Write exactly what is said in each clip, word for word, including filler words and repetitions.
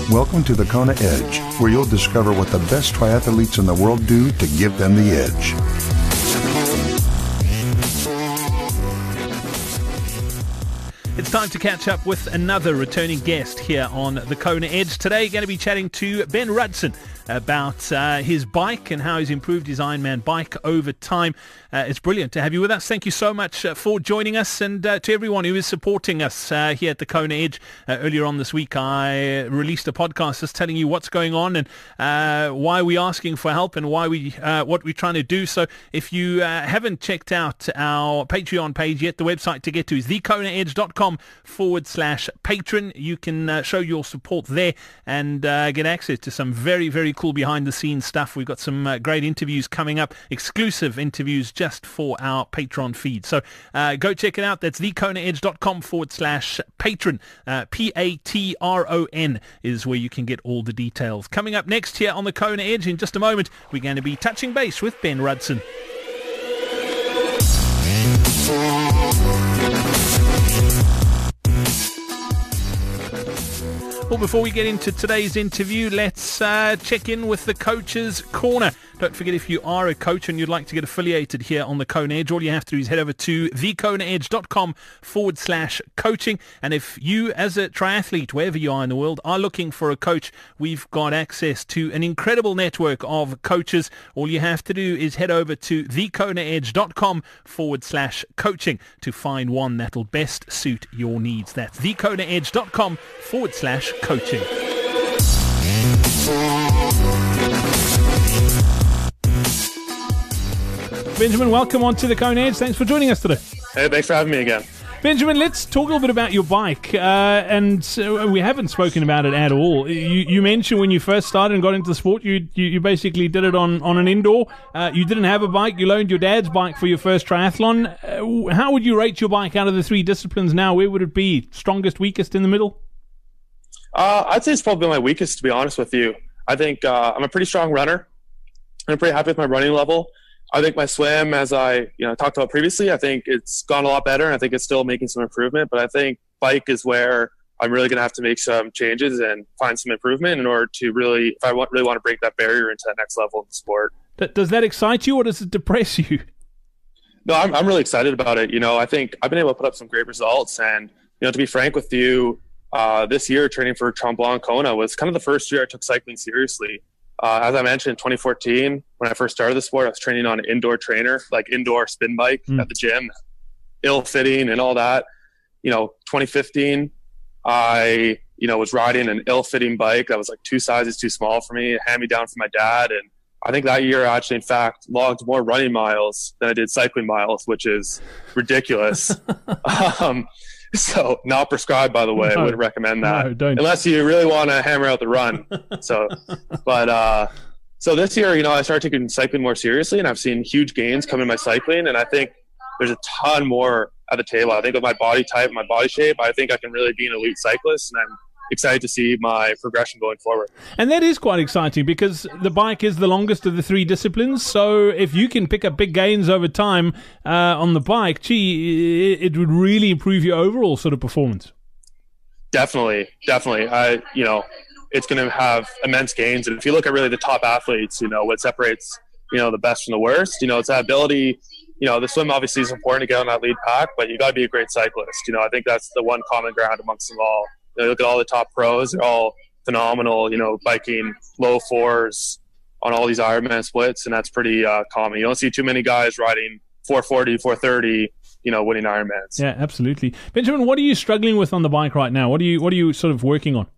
Welcome to the Kona Edge, where you'll discover what the best triathletes in the world do to give them the edge. It's time to catch up with another returning guest here on the Kona Edge. Today, going to be chatting to Ben Rudson about uh, his bike and how he's improved his Ironman bike over time. Uh, it's brilliant to have you with us. Thank you so much uh, for joining us, and uh, to everyone who is supporting us uh, here at the Kona Edge. Uh, earlier on this week, I released a podcast just telling you what's going on and uh, why we're asking for help and why we uh, what we're trying to do. So if you uh, haven't checked out our Patreon page yet, the website to get to is thekonaedge.com forward slash patron. You can uh, show your support there and uh, get access to some very, very cool behind the scenes stuff. We've got some uh, great interviews coming up, exclusive interviews just for our Patreon feed. So uh, go check it out. That's thekonaedge.com forward slash patron. Uh, P A T R O N is where you can get all the details. Coming up next here on the Kona Edge in just a moment, we're going to be touching base with Ben Rudson. Well, before we get into today's interview, let's uh, check in with the Coach's Corner. Don't forget, if you are a coach and you'd like to get affiliated here on the Kona Edge, all you have to do is head over to thekonaedge.com forward slash coaching. And if you, as a triathlete, wherever you are in the world, are looking for a coach, we've got access to an incredible network of coaches. All you have to do is head over to thekonaedge.com forward slash coaching to find one that'll best suit your needs. That's thekonaedge.com forward slash coaching. Benjamin, welcome on to the Kona Edge. Thanks for joining us today. Hey, thanks for having me again. Benjamin, let's talk a little bit about your bike. Uh, and uh, we haven't spoken about it at all. You, you mentioned when you first started and got into the sport, you you, you basically did it on, on an indoor. Uh, you didn't have a bike. You loaned your dad's bike for your first triathlon. Uh, how would you rate your bike out of the three disciplines now? Where would it be? Strongest, weakest, in the middle? Uh, I'd say it's probably my weakest, to be honest with you. I think uh, I'm a pretty strong runner. I'm pretty happy with my running level. I think my swim, as I you know talked about previously, I think it's gone a lot better, and I think it's still making some improvement. But I think bike is where I'm really going to have to make some changes and find some improvement in order to really, if I want, really want to break that barrier into that next level of the sport. Does that excite you, or does it depress you? No, I'm I'm really excited about it. You know, I think I've been able to put up some great results, and you know, to be frank with you, uh, this year training for Tremblant Kona was kind of the first year I took cycling seriously. Uh, as I mentioned, in twenty fourteen, when I first started the sport, I was training on an indoor trainer, like indoor spin bike mm. at the gym, ill-fitting and all that. You know, twenty fifteen, I, you know, was riding an ill-fitting bike that was like two sizes too small for me, hand-me-down from my dad. And I think that year I actually, in fact, logged more running miles than I did cycling miles, which is ridiculous. um, So not prescribed, by the way. No, I wouldn't recommend that, no, don't. Unless you really want to hammer out the run. So, but uh, so this year, you know, I started taking cycling more seriously, and I've seen huge gains come in my cycling. And I think there's a ton more at the table. I think with my body type, my body shape, I think I can really be an elite cyclist, and I'm excited to see my progression going forward. And that is quite exciting because the bike is the longest of the three disciplines. So if you can pick up big gains over time uh, on the bike, gee, it, it would really improve your overall sort of performance. Definitely, definitely. I, you know, it's going to have immense gains. And if you look at really the top athletes, you know, what separates, you know, the best from the worst, you know, it's that ability. You know, the swim obviously is important to get on that lead pack, but you got to be a great cyclist. You know, I think that's the one common ground amongst them all. You know, look at all the top pros; they're all phenomenal. You know, biking low fours on all these Ironman splits, and that's pretty uh, common. You don't see too many guys riding four forty, four thirty. You know, winning Ironmans. Yeah, absolutely. Benjamin, what are you struggling with on the bike right now? What are you What are you sort of working on?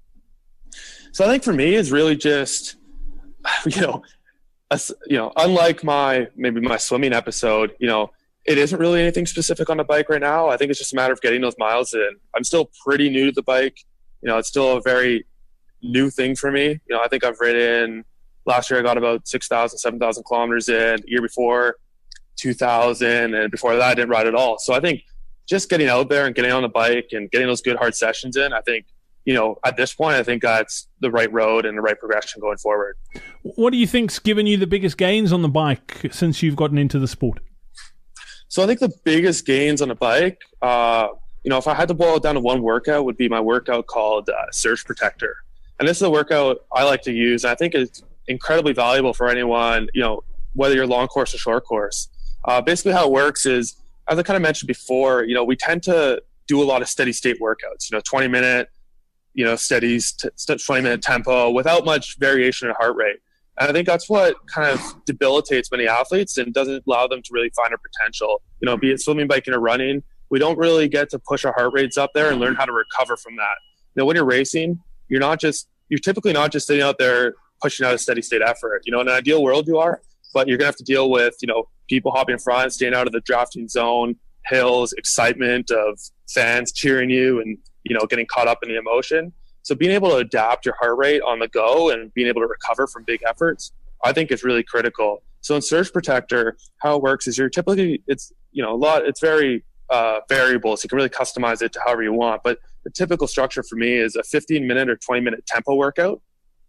So I think for me, it's really just, you know, a, you know, unlike my maybe my swimming episode, you know. It isn't really anything specific on the bike right now. I think it's just a matter of getting those miles in. I'm still pretty new to the bike. You know, it's still a very new thing for me. You know, I think I've ridden, last year I got about six thousand, seven thousand kilometers in. The year before, two thousand. And before that, I didn't ride at all. So I think just getting out there and getting on the bike and getting those good hard sessions in, I think, you know, at this point, I think that's the right road and the right progression going forward. What do you think's given you the biggest gains on the bike since you've gotten into the sport? So I think the biggest gains on a bike, uh, you know, if I had to boil it down to one workout, would be my workout called uh, Surge Protector. And this is a workout I like to use, and I think it's incredibly valuable for anyone, you know, whether you're long course or short course. Uh, basically how it works is, as I kind of mentioned before, you know, we tend to do a lot of steady state workouts, you know, twenty minute, you know, steady, twenty minute tempo without much variation in heart rate. And I think that's what kind of debilitates many athletes and doesn't allow them to really find their potential. You know, be it swimming, biking, or running, we don't really get to push our heart rates up there and learn how to recover from that. You know, when you're racing, you're not just, you're typically not just sitting out there pushing out a steady state effort. You know, in an ideal world you are, but you're going to have to deal with, you know, people hopping in front, staying out of the drafting zone, hills, excitement of fans cheering you and, you know, getting caught up in the emotion. So being able to adapt your heart rate on the go and being able to recover from big efforts, I think is really critical. So in Surge Protector, how it works is you're typically, it's, you know, a lot, it's very uh, variable. So you can really customize it to however you want. But the typical structure for me is a fifteen minute or twenty minute tempo workout.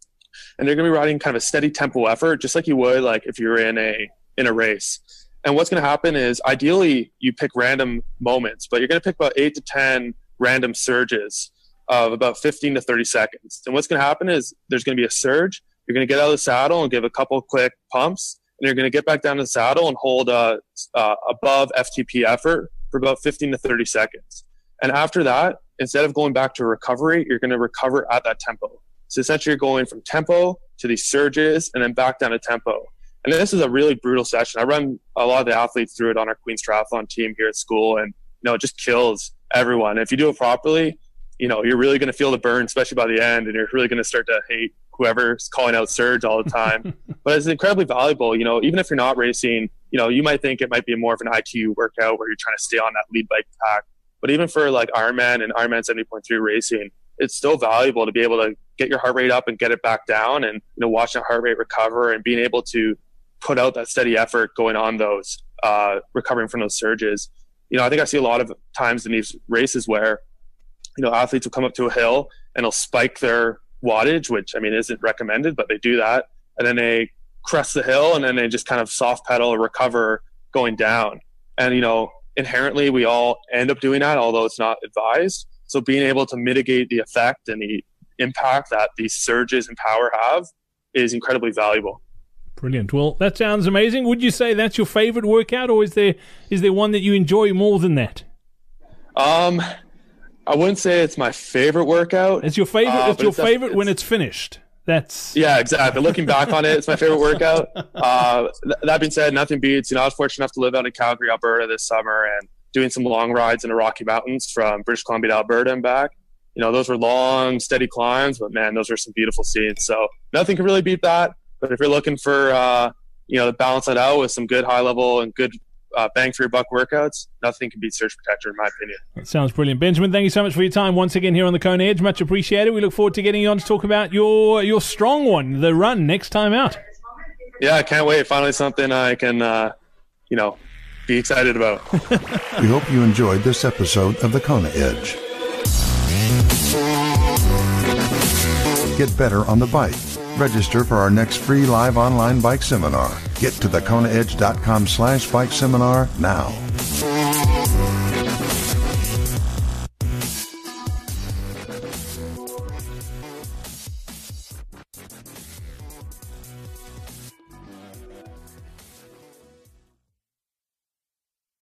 And they're going to be riding kind of a steady tempo effort, just like you would like if you're in a, in a race. And what's going to happen is ideally you pick random moments, but you're going to pick about eight to ten random surges of about fifteen to thirty seconds. And what's going to happen is there's going to be a surge. You're going to get out of the saddle and give a couple quick pumps, and you're going to get back down to the saddle and hold a, uh, above F T P effort for about fifteen to thirty seconds. And after that, instead of going back to recovery, you're going to recover at that tempo. So essentially you're going from tempo to these surges and then back down to tempo. And this is a really brutal session. I run a lot of the athletes through it on our Queen's Triathlon team here at school, and, you know, it just kills everyone. If you do it properly, you know, you're really going to feel the burn, especially by the end, and you're really going to start to hate whoever's calling out surge all the time. But it's incredibly valuable. You know, even if you're not racing, you know, you might think it might be more of an I T U workout where you're trying to stay on that lead bike pack. But even for like Ironman and Ironman seventy point three racing, it's still valuable to be able to get your heart rate up and get it back down, and, you know, watching heart rate recover and being able to put out that steady effort going on those, uh, recovering from those surges. You know, I think I see a lot of times in these races where, you know, athletes will come up to a hill and they'll spike their wattage, which, I mean, isn't recommended, but they do that. And then they crest the hill and then they just kind of soft pedal or recover going down. And, you know, inherently we all end up doing that, although it's not advised. So being able to mitigate the effect and the impact that these surges and power have is incredibly valuable. Brilliant. Well, that sounds amazing. Would you say that's your favorite workout, or is there is there one that you enjoy more than that? Um, I wouldn't say it's my favorite workout. It's your favorite. Uh, it's your it's favorite it's, when it's finished. That's yeah, exactly. Looking back on it, it's my favorite workout. Uh, th- that being said, nothing beats. You know, I was fortunate enough to live out in Calgary, Alberta this summer, and doing some long rides in the Rocky Mountains from British Columbia to Alberta and back. You know, those were long, steady climbs, but man, those were some beautiful scenes. So nothing can really beat that. But if you're looking for, uh, you know, to balance that out with some good high level and good uh, bang for your buck workouts, nothing can beat Surge Protector, in my opinion. That sounds brilliant. Benjamin, thank you so much for your time once again here on the Kona Edge. Much appreciated. We look forward to getting you on to talk about your your strong one, the run, next time out. Yeah, I can't wait. Finally something I can, uh, you know, be excited about. We hope you enjoyed this episode of the Kona Edge. Get better on the bike. Register for our next free live online bike seminar. Get to the kona edge dot com slash bike seminar now.